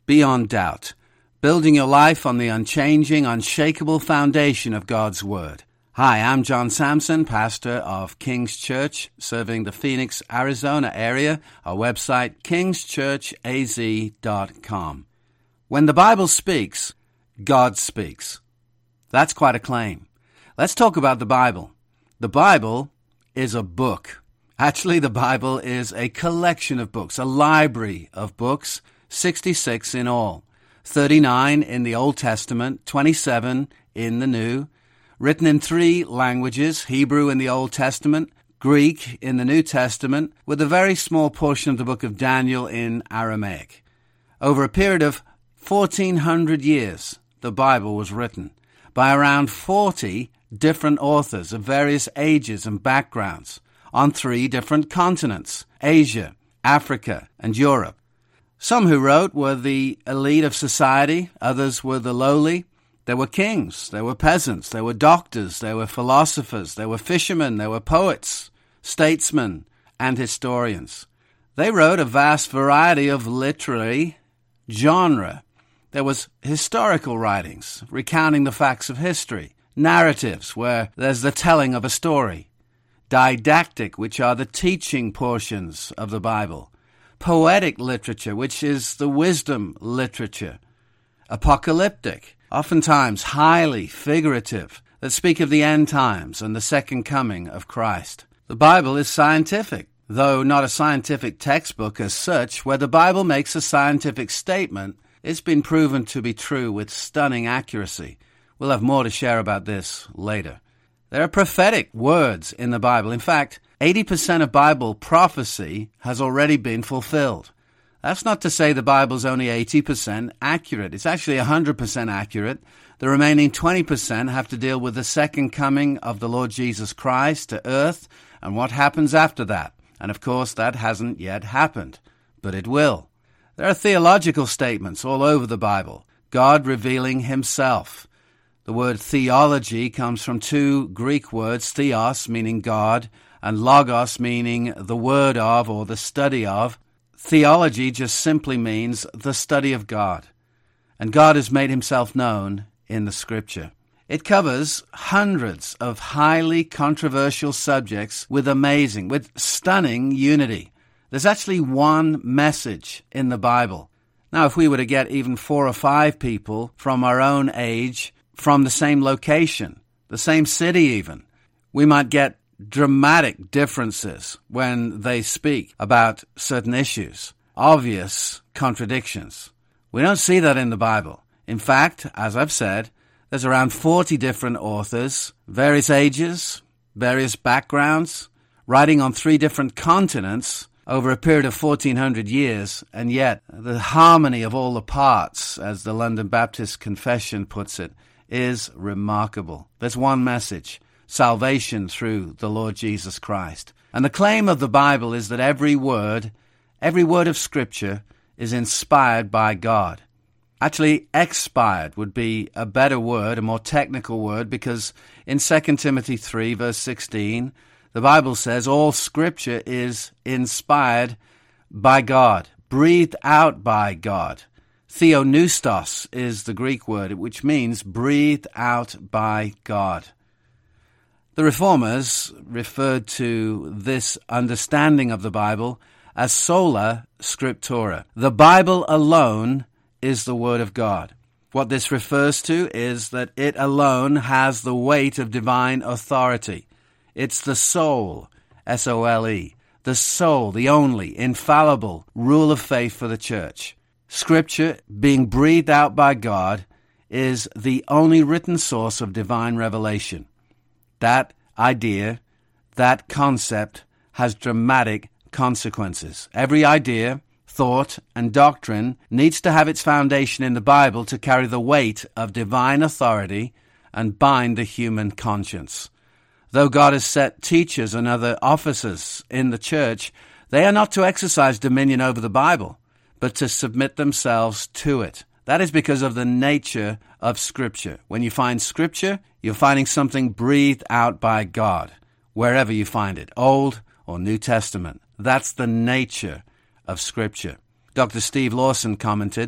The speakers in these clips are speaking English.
beyond doubt, building your life on the unchanging, unshakable foundation of God's Word. Hi, I'm John Sampson, pastor of King's Church, serving the Phoenix, Arizona area. Our website, kingschurchaz.com. When the Bible speaks, God speaks. That's quite a claim. Let's talk about the Bible. The Bible is a book. Actually, the Bible is a collection of books, a library of books, 66 in all. 39 in the Old Testament, 27 in the New, written in 3 languages, Hebrew in the Old Testament, Greek in the New Testament, with a very small portion of the book of Daniel in Aramaic. Over a period of 1,400 years, the Bible was written by around 40 different authors of various ages and backgrounds on 3 different continents, Asia, Africa, and Europe. Some who wrote were the elite of society, others were the lowly. There were kings, there were peasants, there were doctors, there were philosophers, there were fishermen, there were poets, statesmen, and historians. They wrote a vast variety of literary genre. There was historical writings, recounting the facts of history, narratives, where there's the telling of a story, didactic, which are the teaching portions of the Bible, poetic literature, which is the wisdom literature, apocalyptic, oftentimes highly figurative, that speak of the end times and the second coming of Christ. The Bible is scientific, though not a scientific textbook as such. Where the Bible makes a scientific statement, it's been proven to be true with stunning accuracy. We'll have more to share about this later. There are prophetic words in the Bible. In fact, 80% of Bible prophecy has already been fulfilled. That's not to say the Bible's only 80% accurate. It's actually 100% accurate. The remaining 20% have to deal with the second coming of the Lord Jesus Christ to earth and what happens after that. And of course, that hasn't yet happened, but it will. There are theological statements all over the Bible, God revealing himself. The word theology comes from 2 Greek words, theos, meaning God, and logos, meaning the word of or the study of. Theology just simply means the study of God. And God has made himself known in the Scripture. It covers hundreds of highly controversial subjects with stunning unity. There's actually one message in the Bible. Now, if we were to get even 4 or 5 people from our own age, from the same location, the same city even, we might get dramatic differences when they speak about certain issues, obvious contradictions. We don't see that in the Bible. In fact, as I've said, there's around 40 different authors, various ages, various backgrounds, writing on 3 different continents over a period of 1,400 years, and yet the harmony of all the parts, as the London Baptist Confession puts it, is remarkable. There's one message: salvation through the Lord Jesus Christ. And the claim of the Bible is that every word of Scripture is inspired by God. Actually, expired would be a better word, a more technical word, because in 2 Timothy 3, verse 16, the Bible says all Scripture is inspired by God, breathed out by God. Theopneustos is the Greek word, which means breathed out by God. The Reformers referred to this understanding of the Bible as sola scriptura. The Bible alone is the Word of God. What this refers to is that it alone has the weight of divine authority. It's the sole, S-O-L-E, the sole, the only, infallible rule of faith for the church. Scripture, being breathed out by God, is the only written source of divine revelation. That idea, that concept, has dramatic consequences. Every idea, thought, and doctrine needs to have its foundation in the Bible to carry the weight of divine authority and bind the human conscience. Though God has set teachers and other officers in the church, they are not to exercise dominion over the Bible, but to submit themselves to it. That is because of the nature of Scripture. When you find Scripture, you're finding something breathed out by God, wherever you find it, Old or New Testament. That's the nature of Scripture. Dr. Steve Lawson commented,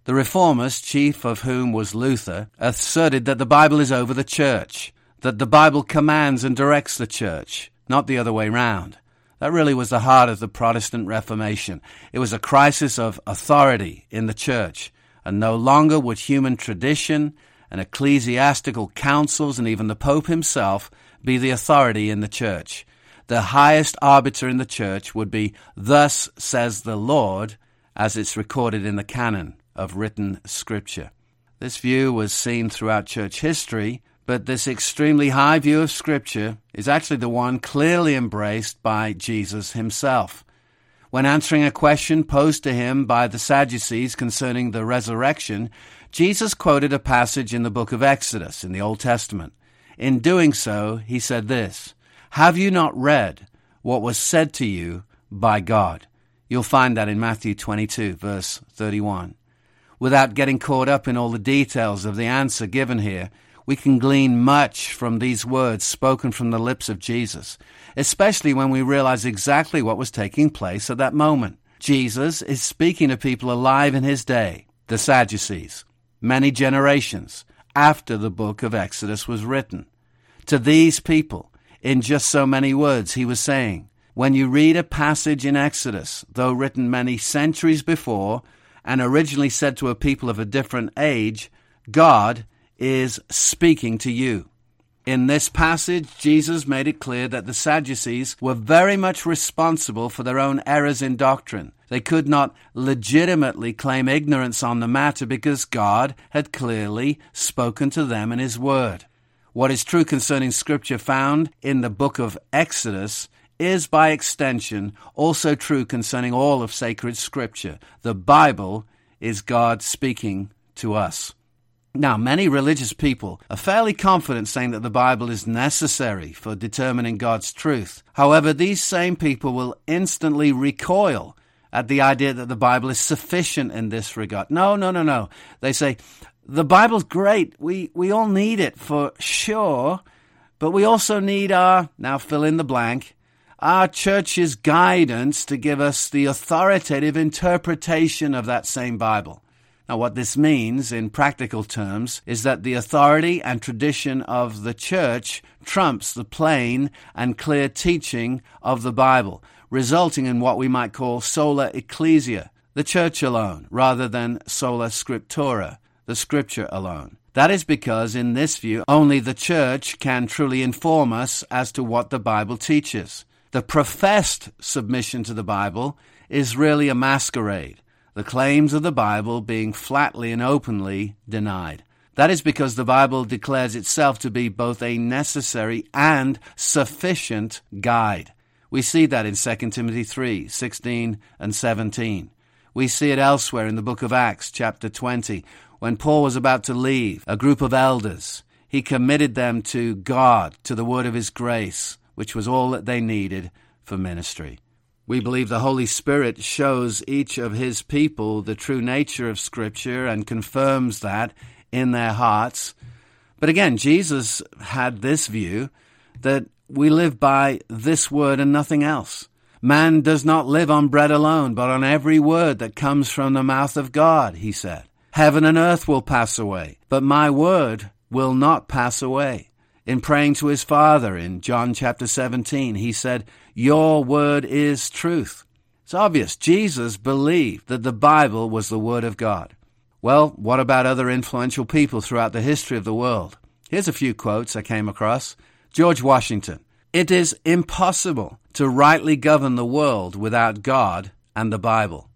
The Reformers, chief of whom was Luther, asserted that the Bible is over the church, that the Bible commands and directs the church, not the other way round. That really was the heart of the Protestant Reformation. It was a crisis of authority in the church, and no longer would human tradition and ecclesiastical councils and even the Pope himself be the authority in the church. The highest arbiter in the church would be, "Thus says the Lord," as it's recorded in the canon of written scripture. This view was seen throughout church history, but this extremely high view of scripture is actually the one clearly embraced by Jesus himself. When answering a question posed to him by the Sadducees concerning the resurrection, Jesus quoted a passage in the book of Exodus in the Old Testament. In doing so, he said this, "Have you not read what was said to you by God?" You'll find that in Matthew 22, verse 31. Without getting caught up in all the details of the answer given here, we can glean much from these words spoken from the lips of Jesus, especially when we realize exactly what was taking place at that moment. Jesus is speaking to people alive in his day, the Sadducees, many generations after the book of Exodus was written. To these people, in just so many words, he was saying, when you read a passage in Exodus, though written many centuries before and originally said to a people of a different age, God is speaking to you. In this passage, Jesus made it clear that the Sadducees were very much responsible for their own errors in doctrine. They could not legitimately claim ignorance on the matter because God had clearly spoken to them in his word. What is true concerning Scripture found in the book of Exodus is, by extension, also true concerning all of sacred Scripture. The Bible is God speaking to us. Now, many religious people are fairly confident saying that the Bible is necessary for determining God's truth. However, these same people will instantly recoil at the idea that the Bible is sufficient in this regard. No. They say, the Bible's great. We all need it for sure, but we also need our, now fill in the blank, our church's guidance to give us the authoritative interpretation of that same Bible. Now, what this means in practical terms is that the authority and tradition of the church trumps the plain and clear teaching of the Bible, resulting in what we might call sola ecclesia, the church alone, rather than sola scriptura, the scripture alone. That is because, in this view, only the church can truly inform us as to what the Bible teaches. The professed submission to the Bible is really a masquerade, the claims of the Bible being flatly and openly denied. That is because the Bible declares itself to be both a necessary and sufficient guide. We see that in 2 Timothy 3, 16 and 17. We see it elsewhere in the book of Acts, chapter 20. When Paul was about to leave a group of elders, he committed them to God, to the word of his grace, which was all that they needed for ministry. We believe the Holy Spirit shows each of his people the true nature of Scripture and confirms that in their hearts. But again, Jesus had this view that we live by this word and nothing else. Man does not live on bread alone, but on every word that comes from the mouth of God, he said. Heaven and earth will pass away, but my word will not pass away. In praying to his Father in John chapter 17, he said, your word is truth. It's obvious. Jesus believed that the Bible was the word of God. Well, what about other influential people throughout the history of the world? Here's a few quotes I came across. George Washington. It is impossible to rightly govern the world without God and the Bible.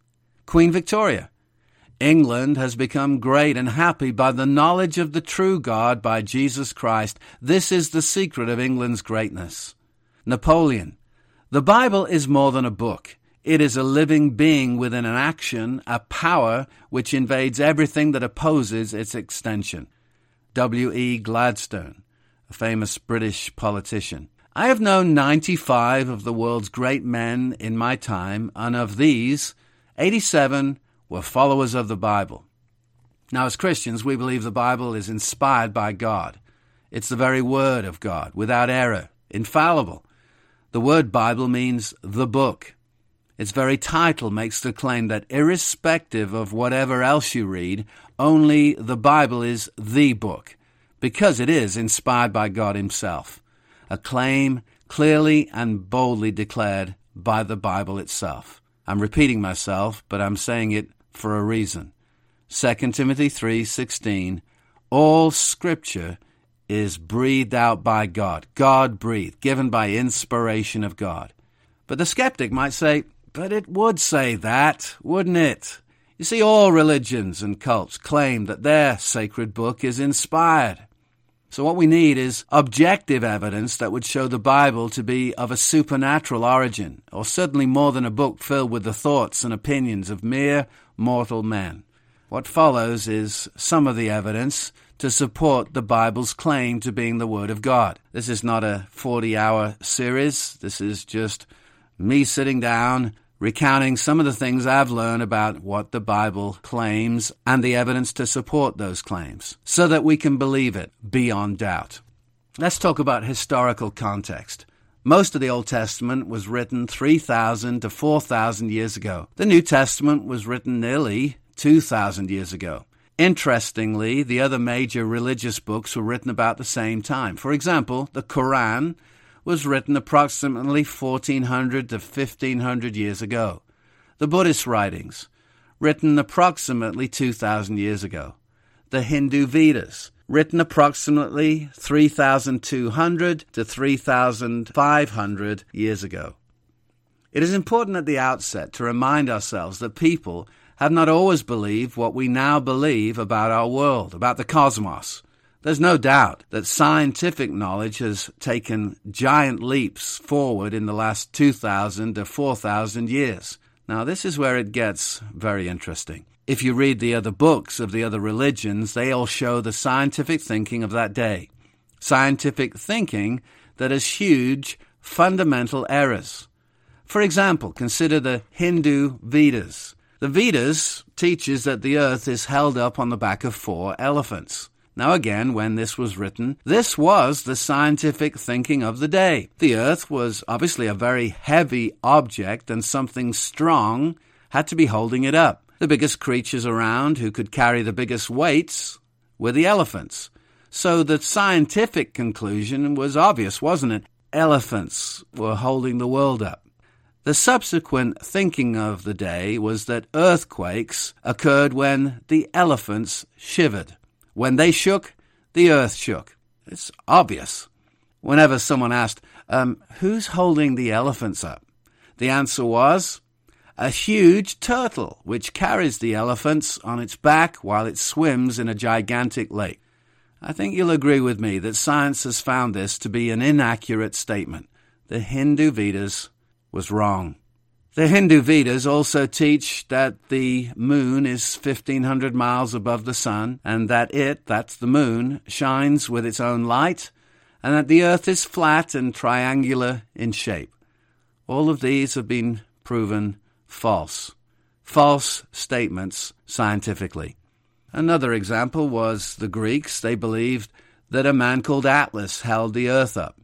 Queen Victoria. England has become great and happy by the knowledge of the true God by Jesus Christ. This is the secret of England's greatness. Napoleon. The Bible is more than a book. It is a living being within an action, a power which invades everything that opposes its extension. W.E. Gladstone, a famous British politician. I have known 95 of the world's great men in my time, and of these, 87 were followers of the Bible. Now, as Christians, we believe the Bible is inspired by God. It's the very word of God, without error, infallible. The word Bible means the book. Its very title makes the claim that irrespective of whatever else you read, only the Bible is the book, because it is inspired by God himself. A claim clearly and boldly declared by the Bible itself. I'm repeating myself, but I'm saying it for a reason. 2 Timothy 3:16, all Scripture is breathed out by God. God breathed, given by inspiration of God. But the skeptic might say, but it would say that, wouldn't it? You see, all religions and cults claim that their sacred book is inspired. So what we need is objective evidence that would show the Bible to be of a supernatural origin, or certainly more than a book filled with the thoughts and opinions of mere mortal men. What follows is some of the evidence to support the Bible's claim to being the Word of God. This is not a 40-hour series. This is just me sitting down, recounting some of the things I've learned about what the Bible claims and the evidence to support those claims, so that we can believe it beyond doubt. Let's talk about historical context. Most of the Old Testament was written 3,000 to 4,000 years ago. The New Testament was written nearly 2,000 years ago. Interestingly, the other major religious books were written about the same time. For example, the Quran was written approximately 1,400 to 1,500 years ago. The Buddhist writings, written approximately 2,000 years ago. The Hindu Vedas, written approximately 3,200 to 3,500 years ago. It is important at the outset to remind ourselves that people have not always believed what we now believe about our world, about the cosmos. There's no doubt that scientific knowledge has taken giant leaps forward in the last 2,000 to 4,000 years. Now, this is where it gets very interesting. If you read the other books of the other religions, they all show the scientific thinking of that day. Scientific thinking that has huge fundamental errors. For example, consider the Hindu Vedas. The Vedas teaches that the earth is held up on the back of 4 elephants. Now again, when this was written, this was the scientific thinking of the day. The earth was obviously a very heavy object, and something strong had to be holding it up. The biggest creatures around who could carry the biggest weights were the elephants. So the scientific conclusion was obvious, wasn't it? Elephants were holding the world up. The subsequent thinking of the day was that earthquakes occurred when the elephants shivered. When they shook, the earth shook. It's obvious. Whenever someone asked, who's holding the elephants up? The answer was, a huge turtle, which carries the elephants on its back while it swims in a gigantic lake. I think you'll agree with me that science has found this to be an inaccurate statement. The Hindu Vedas was wrong. The Hindu Vedas also teach that the moon is 1,500 miles above the sun, and that that's the moon, shines with its own light, and that the earth is flat and triangular in shape. All of these have been proven false. False statements scientifically. Another example was the Greeks. They believed that a man called Atlas held the earth up.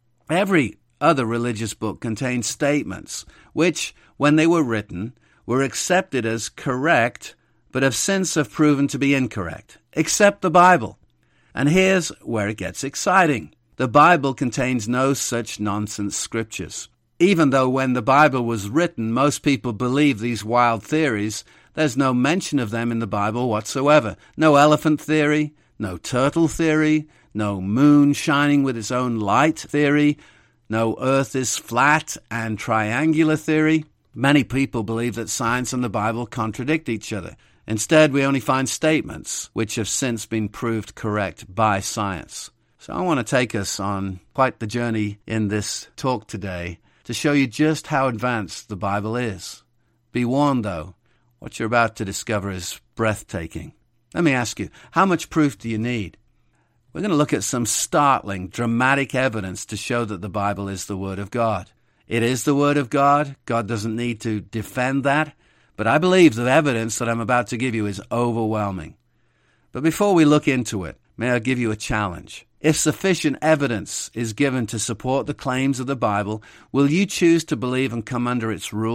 Every other religious book contained statements which, when they were written, were accepted as correct, but have since proven to be incorrect, except the Bible. And here's where it gets exciting. The Bible contains no such nonsense scriptures. Even though when the Bible was written, most people believed these wild theories, there's no mention of them in the Bible whatsoever. No elephant theory, no turtle theory, no moon shining with its own light theory, no earth is flat and triangular theory. Many people believe that science and the Bible contradict each other. Instead, we only find statements which have since been proved correct by science. So I want to take us on quite the journey in this talk today to show you just how advanced the Bible is. Be warned, though, what you're about to discover is breathtaking. Let me ask you, how much proof do you need? We're going to look at some startling, dramatic evidence to show that the Bible is the Word of God. It is the Word of God. God doesn't need to defend that. But I believe the evidence that I'm about to give you is overwhelming. But before we look into it, may I give you a challenge? If sufficient evidence is given to support the claims of the Bible, will you choose to believe and come under its rule?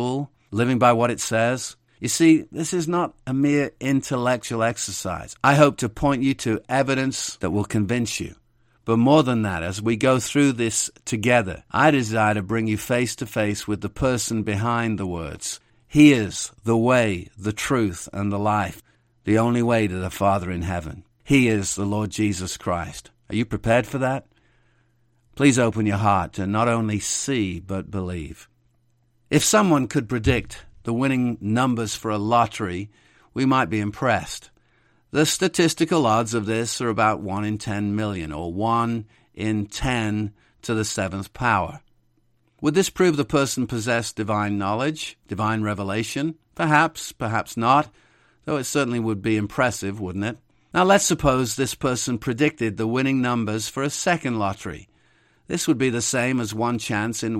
living by what it says? You see, this is not a mere intellectual exercise. I hope to point you to evidence that will convince you. But more than that, as we go through this together, I desire to bring you face to face with the person behind the words. He is the way, the truth, and the life, the only way to the Father in heaven. He is the Lord Jesus Christ. Are you prepared for that? Please open your heart to not only see, but believe. If someone could predict the winning numbers for a lottery, we might be impressed. The statistical odds of this are about 1 in 10 million, or 1 in 10 to the 7th power. Would this prove the person possessed divine knowledge, divine revelation? Perhaps, perhaps not, though it certainly would be impressive, wouldn't it? Now let's suppose this person predicted the winning numbers for a second lottery. This would be the same as 1 chance in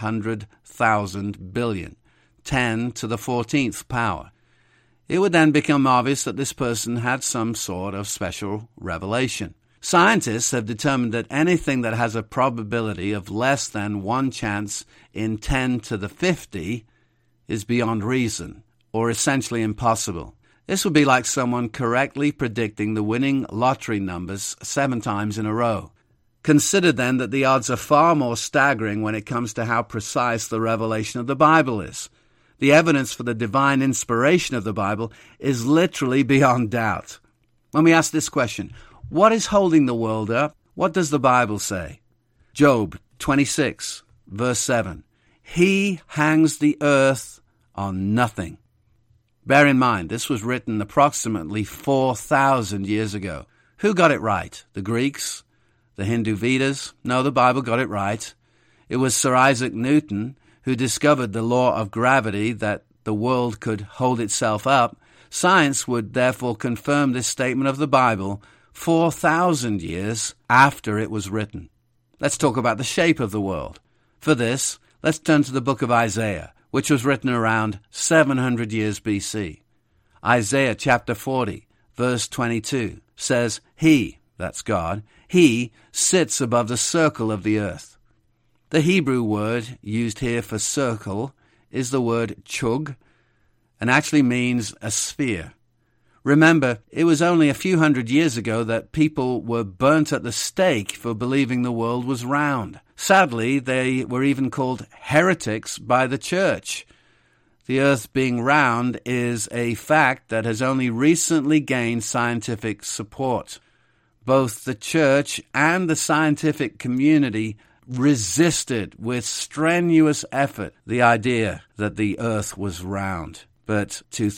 100,000 billion, 10 to the 14th power. It would then become obvious that this person had some sort of special revelation. Scientists have determined that anything that has a probability of less than 1 chance in 10 to the 50 is beyond reason, or essentially impossible. This would be like someone correctly predicting the winning lottery numbers 7 times in a row. Consider then that the odds are far more staggering when it comes to how precise the revelation of the Bible is. The evidence for the divine inspiration of the Bible is literally beyond doubt. When we ask this question, what is holding the world up? What does the Bible say? Job 26, verse 7. He hangs the earth on nothing. Bear in mind, this was written approximately 4,000 years ago. Who got it right? The Greeks? The Hindu Vedas? No, the Bible got it right. It was Sir Isaac Newton who discovered the law of gravity, that the world could hold itself up. Science would therefore confirm this statement of the Bible 4,000 years after it was written. Let's talk about the shape of the world. For this, let's turn to the book of Isaiah, which was written around 700 years BC. Isaiah chapter 40, verse 22 says, He, that's God, He sits above the circle of the earth. The Hebrew word used here for circle is the word chug, and actually means a sphere. Remember, it was only a few hundred years ago that people were burnt at the stake for believing the world was round. Sadly, they were even called heretics by the church. The earth being round is a fact that has only recently gained scientific support. Both the church and the scientific community resisted with strenuous effort the idea that the earth was round. But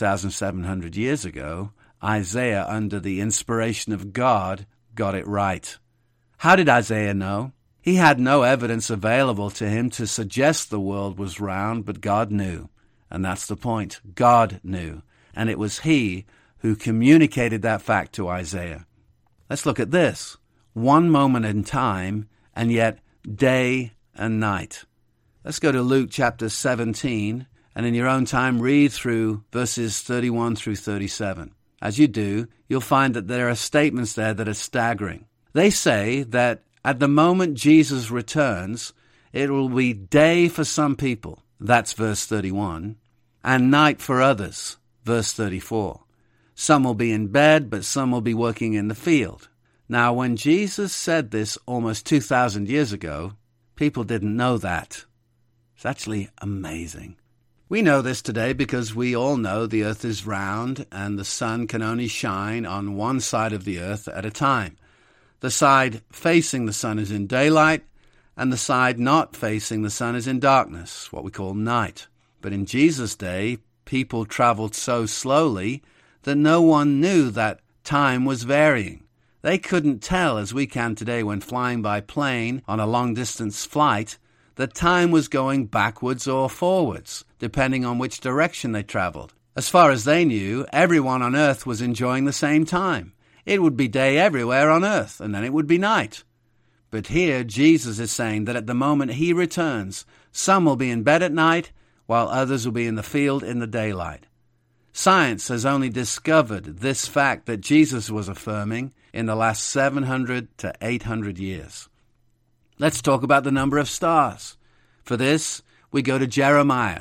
2,700 years ago, Isaiah, under the inspiration of God, got it right. How did Isaiah know? He had no evidence available to him to suggest the world was round, but God knew. And that's the point. God knew. And it was He who communicated that fact to Isaiah. Let's look at this. 1 moment in time, and yet day and night. Let's go to Luke chapter 17, and in your own time read through verses 31 through 37. As you do, you'll find that there are statements there that are staggering. They say that at the moment Jesus returns, it will be day for some people, that's verse 31, and night for others, verse 34. Some will be in bed, but some will be working in the field. Now, when Jesus said this almost 2,000 years ago, people didn't know that. It's actually amazing. We know this today because we all know the earth is round and the sun can only shine on one side of the earth at a time. The side facing the sun is in daylight, and the side not facing the sun is in darkness, what we call night. But in Jesus' day, people traveled so slowly that no one knew that time was varying. They couldn't tell, as we can today when flying by plane on a long-distance flight, that time was going backwards or forwards, depending on which direction they traveled. As far as they knew, everyone on earth was enjoying the same time. It would be day everywhere on earth, and then it would be night. But here, Jesus is saying that at the moment He returns, some will be in bed at night, while others will be in the field in the daylight. Science has only discovered this fact that Jesus was affirming in the last 700 to 800 years. Let's talk about the number of stars. For this, we go to Jeremiah,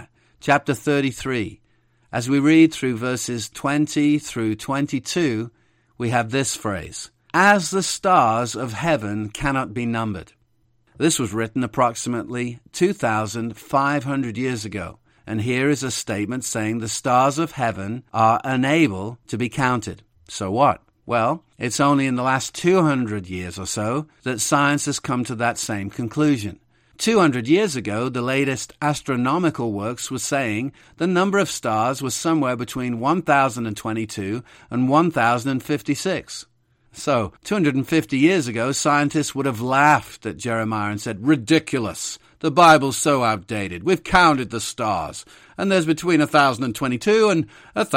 chapter 33. As we read through verses 20 through 22, we have this phrase, "As the stars of heaven cannot be numbered." This was written approximately 2,500 years ago, and here is a statement saying the stars of heaven are unable to be counted. So what? Well, it's only in the last 200 years or so that science has come to that same conclusion. 200 years ago, the latest astronomical works were saying the number of stars was somewhere between 1,022 and 1,056. So, 250 years ago, scientists would have laughed at Jeremiah and said, "Ridiculous! The Bible's so outdated. We've counted the stars, and there's between 1,022 and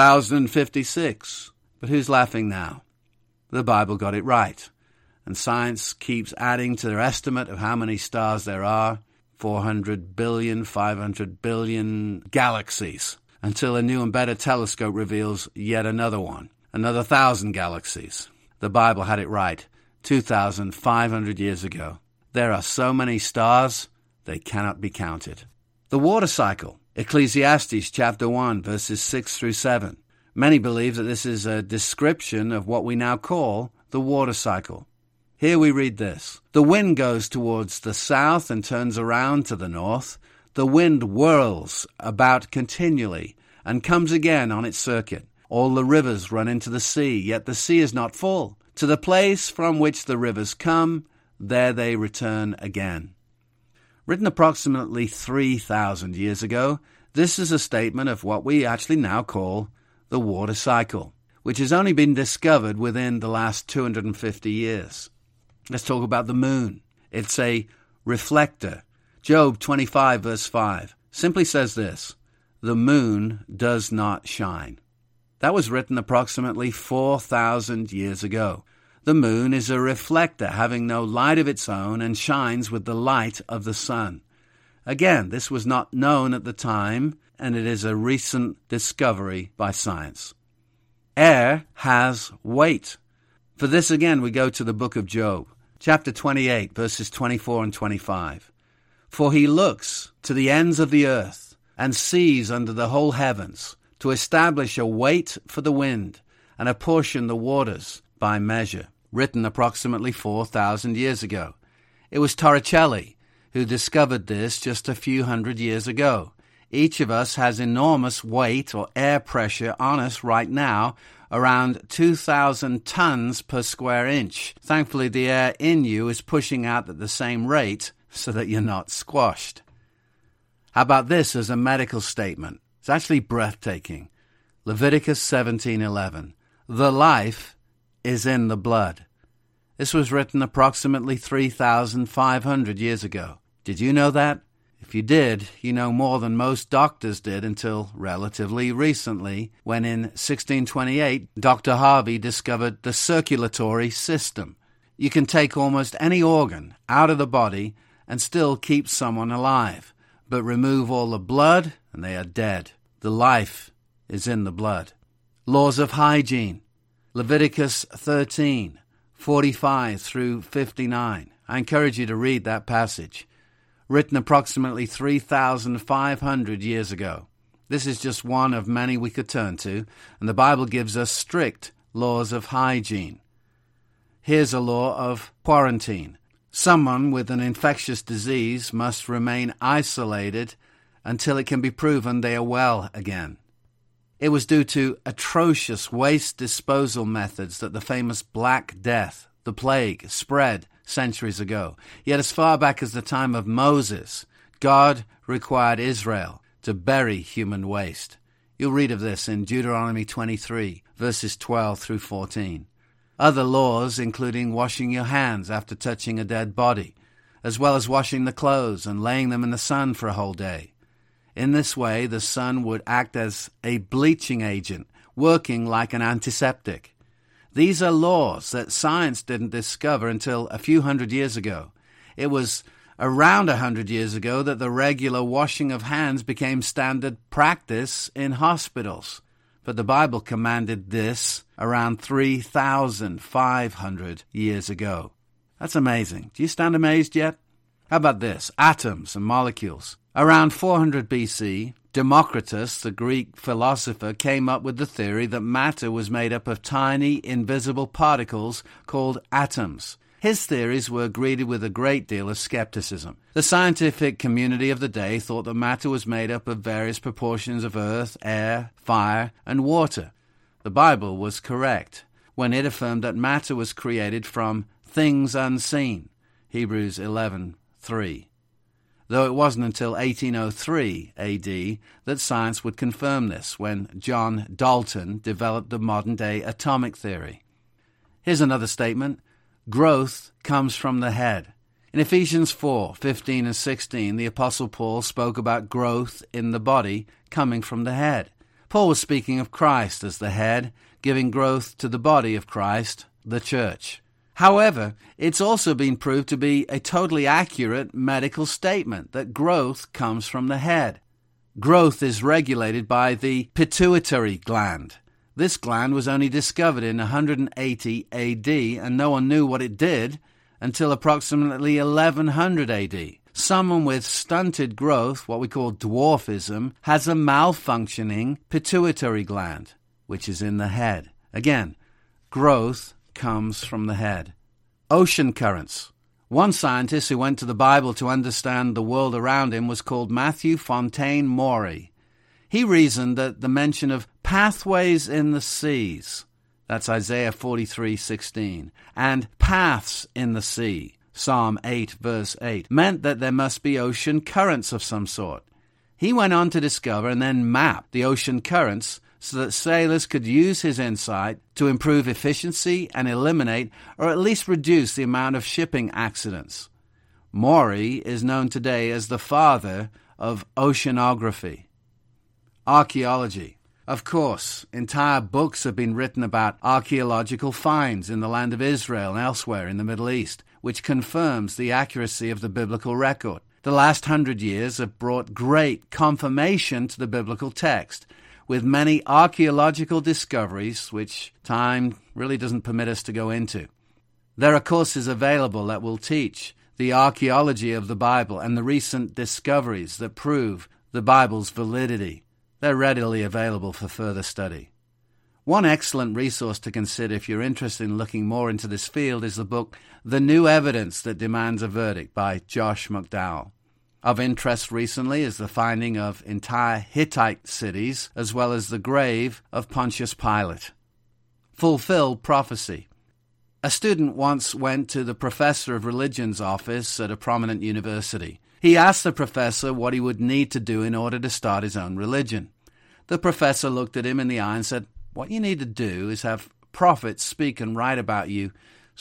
1,056. But who's laughing now? The Bible got it right. And science keeps adding to their estimate of how many stars there are, 400 billion, 500 billion galaxies, until a new and better telescope reveals yet another one, another 1,000 galaxies. The Bible had it right 2,500 years ago. There are so many stars, they cannot be counted. The water cycle, Ecclesiastes chapter 1, verses 6 through 7. Many believe that this is a description of what we now call the water cycle. Here we read this. The wind goes towards the south and turns around to the north. The wind whirls about continually and comes again on its circuit. All the rivers run into the sea, yet the sea is not full. To the place from which the rivers come, there they return again. Written approximately 3,000 years ago, this is a statement of what we actually now call the water cycle, which has only been discovered within the last 250 years. Let's talk about the moon. It's a reflector. Job 25, verse 5, simply says this, "The moon does not shine." That was written approximately 4,000 years ago. The moon is a reflector having no light of its own and shines with the light of the sun. Again, this was not known at the time, and it is a recent discovery by science. Air has weight. For this again, we go to the book of Job. Chapter 28, verses 24 and 25. "For he looks to the ends of the earth and sees under the whole heavens to establish a weight for the wind and apportion the waters by measure." Written approximately 4,000 years ago. It was Torricelli who discovered this just a few hundred years ago. Each of us has enormous weight or air pressure on us right now, around 2,000 tons per square inch. Thankfully, the air in you is pushing out at the same rate so that you're not squashed. How about this as a medical statement? It's actually breathtaking. Leviticus 17:11. "The life is in the blood." This was written approximately 3,500 years ago. Did you know that? If you did, you know more than most doctors did until relatively recently, when in 1628, Dr. Harvey discovered the circulatory system. You can take almost any organ out of the body and still keep someone alive, but remove all the blood and they are dead. The life is in the blood. Laws of hygiene. Leviticus 13, 45 through 59. I encourage you to read that passage. Written approximately 3,500 years ago. This is just one of many we could turn to, and the Bible gives us strict laws of hygiene. Here's a law of quarantine. Someone with an infectious disease must remain isolated until it can be proven they are well again. It was due to atrocious waste disposal methods that the famous Black Death, the plague, spread centuries ago. Yet as far back as the time of Moses, God required Israel to bury human waste. You'll read of this in Deuteronomy 23, verses 12 through 14. Other laws, including washing your hands after touching a dead body, as well as washing the clothes and laying them in the sun for a whole day. In this way, the sun would act as a bleaching agent, working like an antiseptic. These are laws that science didn't discover until a few hundred years ago. It was around 100 years ago that the regular washing of hands became standard practice in hospitals. But the Bible commanded this around 3,500 years ago. That's amazing. Do you stand amazed yet? How about this? Atoms and molecules. Around 400 BC, Democritus, the Greek philosopher, came up with the theory that matter was made up of tiny, invisible particles called atoms. His theories were greeted with a great deal of skepticism. The scientific community of the day thought that matter was made up of various proportions of earth, air, fire, and water. The Bible was correct when it affirmed that matter was created from things unseen, Hebrews 11:3. Though it wasn't until 1803 A.D. that science would confirm this, when John Dalton developed the modern-day atomic theory. Here's another statement. Growth comes from the head. In Ephesians 4:15 and 16, the Apostle Paul spoke about growth in the body coming from the head. Paul was speaking of Christ as the head, giving growth to the body of Christ, the church. However, it's also been proved to be a totally accurate medical statement that growth comes from the head. Growth is regulated by the pituitary gland. This gland was only discovered in 180 A.D., and no one knew what it did until approximately 1100 A.D. Someone with stunted growth, what we call dwarfism, has a malfunctioning pituitary gland, which is in the head. Again, growth comes from the head. Ocean currents. One scientist who went to the Bible to understand the world around him was called Matthew Fontaine Maury. He reasoned that the mention of pathways in the seas, that's Isaiah 43:16, and paths in the sea, Psalm 8, verse 8, meant that there must be ocean currents of some sort. He went on to discover and then map the ocean currents so that sailors could use his insight to improve efficiency and eliminate, or at least reduce, the amount of shipping accidents. Maury is known today as the father of oceanography. Archaeology. Of course, entire books have been written about archaeological finds in the land of Israel and elsewhere in the Middle East, which confirms the accuracy of the biblical record. The last 100 years have brought great confirmation to the biblical text, with many archaeological discoveries which time really doesn't permit us to go into. There are courses available that will teach the archaeology of the Bible and the recent discoveries that prove the Bible's validity. They're readily available for further study. One excellent resource to consider if you're interested in looking more into this field is the book The New Evidence That Demands a Verdict by Josh McDowell. Of interest recently is the finding of entire Hittite cities, as well as the grave of Pontius Pilate. Fulfilled prophecy. A student once went to the professor of religion's office at a prominent university. He asked the professor what he would need to do in order to start his own religion. The professor looked at him in the eye and said, "What you need to do is have prophets speak and write about you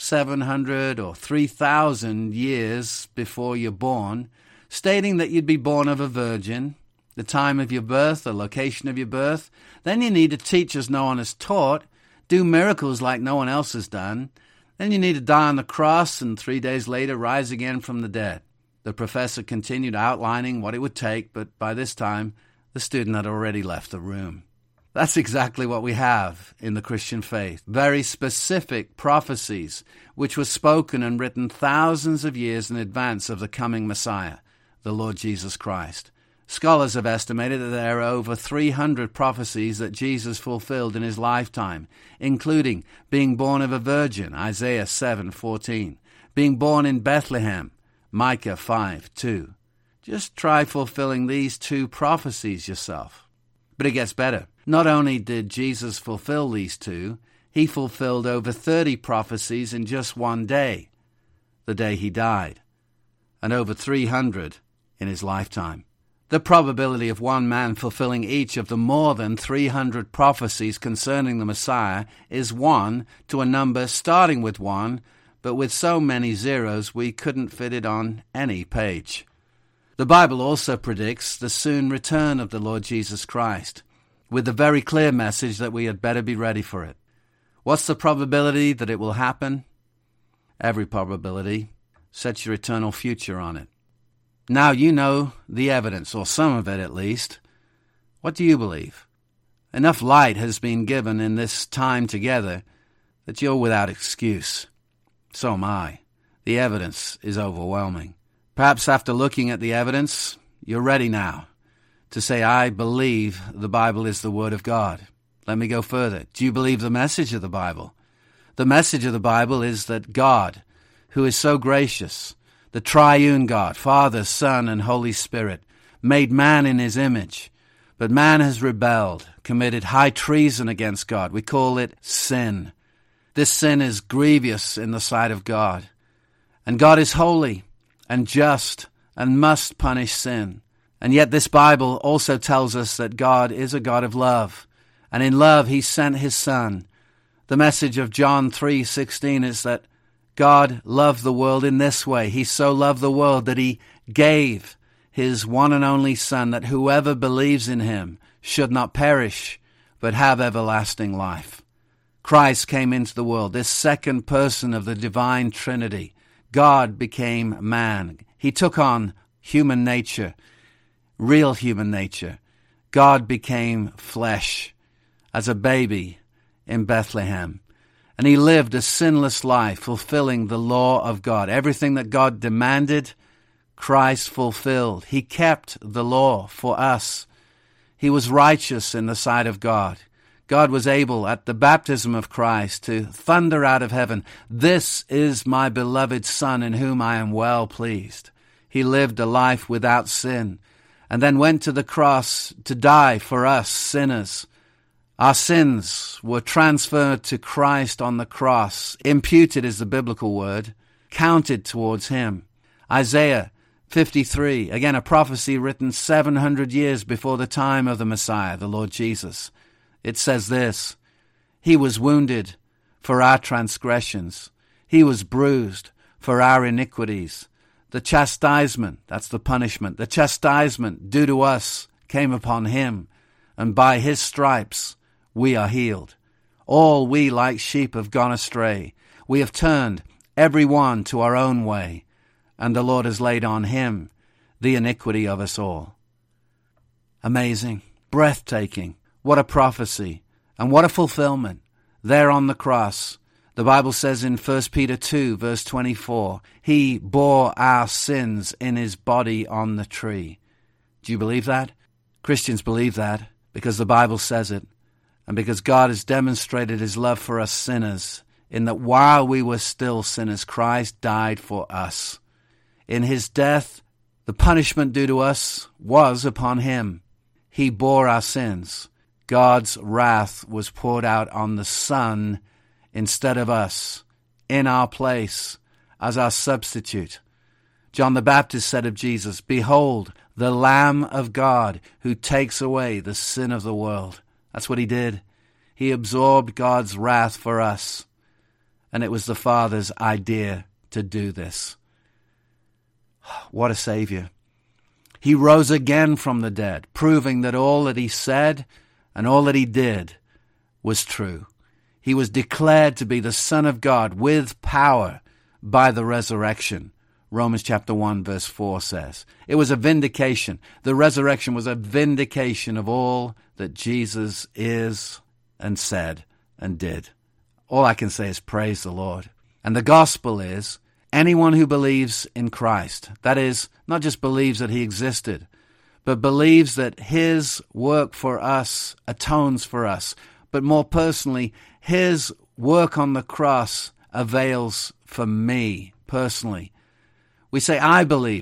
700 or 3,000 years before you're born, stating that you'd be born of a virgin, the time of your birth, the location of your birth. Then you need to teach as no one has taught, do miracles like no one else has done. Then you need to die on the cross and 3 days later rise again from the dead." The professor continued outlining what it would take, but by this time, the student had already left the room. That's exactly what we have in the Christian faith. Very specific prophecies, which were spoken and written thousands of years in advance of the coming Messiah, the Lord Jesus Christ. Scholars have estimated that there are over 300 prophecies that Jesus fulfilled in his lifetime, including being born of a virgin, Isaiah 7:14, being born in Bethlehem, Micah 5:2. Just try fulfilling these 2 prophecies yourself. But it gets better. Not only did Jesus fulfill these 2, he fulfilled over 30 prophecies in just one day, the day he died, and over 300 in his lifetime. The probability of one man fulfilling each of the more than 300 prophecies concerning the Messiah is 1 to a number starting with 1, but with so many zeros we couldn't fit it on any page. The Bible also predicts the soon return of the Lord Jesus Christ, with the very clear message that we had better be ready for it. What's the probability that it will happen? Every probability. Set your eternal future on it. Now you know the evidence, or some of it at least. What do you believe? Enough light has been given in this time together that you're without excuse. So am I. The evidence is overwhelming. Perhaps after looking at the evidence, you're ready now to say, I believe the Bible is the Word of God. Let me go further. Do you believe the message of the Bible? The message of the Bible is that God, who is so gracious, the triune God, Father, Son, and Holy Spirit, made man in his image, but man has rebelled, committed high treason against God. We call it sin. This sin is grievous in the sight of God. And God is holy and just and must punish sin. And yet this Bible also tells us that God is a God of love. And in love, he sent his Son. The message of John 3:16 is that God loved the world in this way. He so loved the world that he gave his one and only Son, that whoever believes in him should not perish, but have everlasting life. Christ came into the world, this second person of the divine Trinity. God became man. He took on human nature, real human nature. God became flesh as a baby in Bethlehem. And he lived a sinless life, fulfilling the law of God. Everything that God demanded, Christ fulfilled. He kept the law for us. He was righteous in the sight of God. God was able, at the baptism of Christ, to thunder out of heaven, "This is my beloved Son, in whom I am well pleased." He lived a life without sin, and then went to the cross to die for us sinners. Our sins were transferred to Christ on the cross. Imputed is the biblical word, counted towards him. Isaiah 53, again a prophecy written 700 years before the time of the Messiah, the Lord Jesus. It says this, "He was wounded for our transgressions. He was bruised for our iniquities. The chastisement," that's the punishment, "the chastisement due to us came upon him, and by his stripes we are healed. All we like sheep have gone astray. We have turned every one to our own way, and the Lord has laid on him the iniquity of us all." Amazing, breathtaking. What a prophecy, and what a fulfillment. There on the cross, the Bible says in 1 Peter 2, verse 24, he bore our sins in his body on the tree. Do you believe that? Christians believe that because the Bible says it, and because God has demonstrated his love for us sinners, in that while we were still sinners, Christ died for us. In his death, the punishment due to us was upon him. He bore our sins. God's wrath was poured out on the Son instead of us, in our place, as our substitute. John the Baptist said of Jesus, "Behold, the Lamb of God who takes away the sin of the world." That's what he did. He absorbed God's wrath for us. And it was the Father's idea to do this. What a Savior. He rose again from the dead, proving that all that he said and all that he did was true. He was declared to be the Son of God with power by the resurrection. Romans chapter 1 verse 4 says. It was a vindication. The resurrection was a vindication of all that Jesus is and said and did. All I can say is praise the Lord. And the gospel is anyone who believes in Christ, that is, not just believes that he existed, but believes that his work for us atones for us, but more personally, his work on the cross avails for me personally. We say, I believe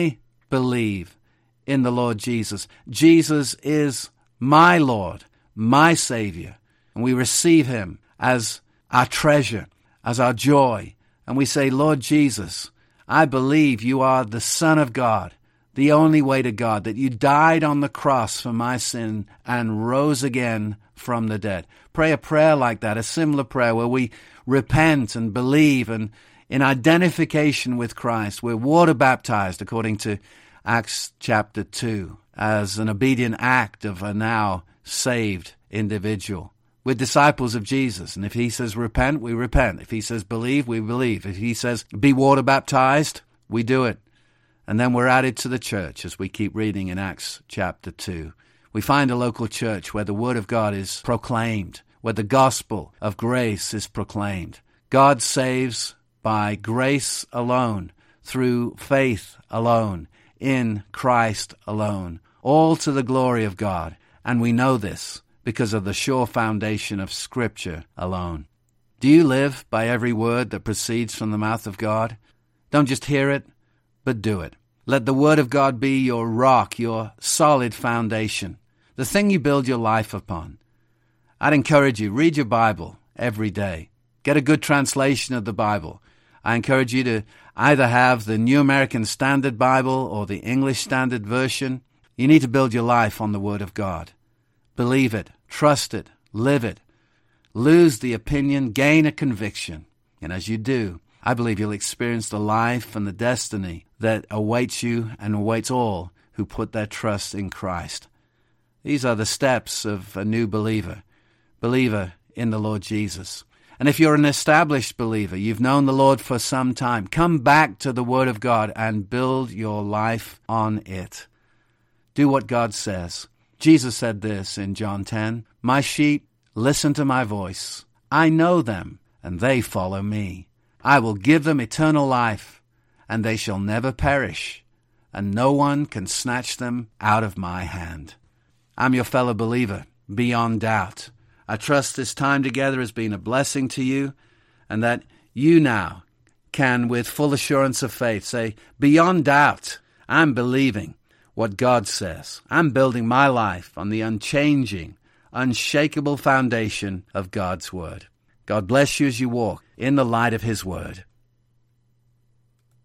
in the Lord Jesus. Jesus is my Lord, my Savior, and we receive him as our treasure, as our joy. And we say, Lord Jesus, I believe you are the Son of God, the only way to God, that you died on the cross for my sin and rose again from the dead. Pray a prayer like that, a similar prayer where we repent and believe, and in identification with Christ, we're water baptized according to Acts chapter 2 as an obedient act of a now saved individual. We're disciples of Jesus, and if he says repent, we repent. If he says believe, we believe. If he says be water baptized, we do it. And then we're added to the church as we keep reading in Acts chapter 2. We find a local church where the word of God is proclaimed, where the gospel of grace is proclaimed. God saves by grace alone, through faith alone, in Christ alone. all to the glory of God. And we know this because of the sure foundation of Scripture alone. Do you live by every word that proceeds from the mouth of God? Don't just hear it, but do it. Let the Word of God be your rock, your solid foundation, the thing you build your life upon. I'd encourage you, read your Bible every day. Get a good translation of the Bible. I encourage you to either have the New American Standard Bible or the English Standard Version. You need to build your life on the Word of God. Believe it, trust it, live it. Lose the opinion, gain a conviction. And as you do, I believe you'll experience the life and the destiny that awaits you and awaits all who put their trust in Christ. These are the steps of a new believer in the Lord Jesus. And if you're an established believer, you've known the Lord for some time, come back to the Word of God and build your life on it. Do what God says. Jesus said this in John 10, "My sheep listen to my voice. I know them, and they follow me. I will give them eternal life, and they shall never perish, and no one can snatch them out of my hand." I'm your fellow believer, beyond doubt. I trust this time together has been a blessing to you, and that you now can, with full assurance of faith, say, beyond doubt, I'm believing what God says. I'm building my life on the unchanging, unshakable foundation of God's Word. God bless you as you walk in the light of His Word.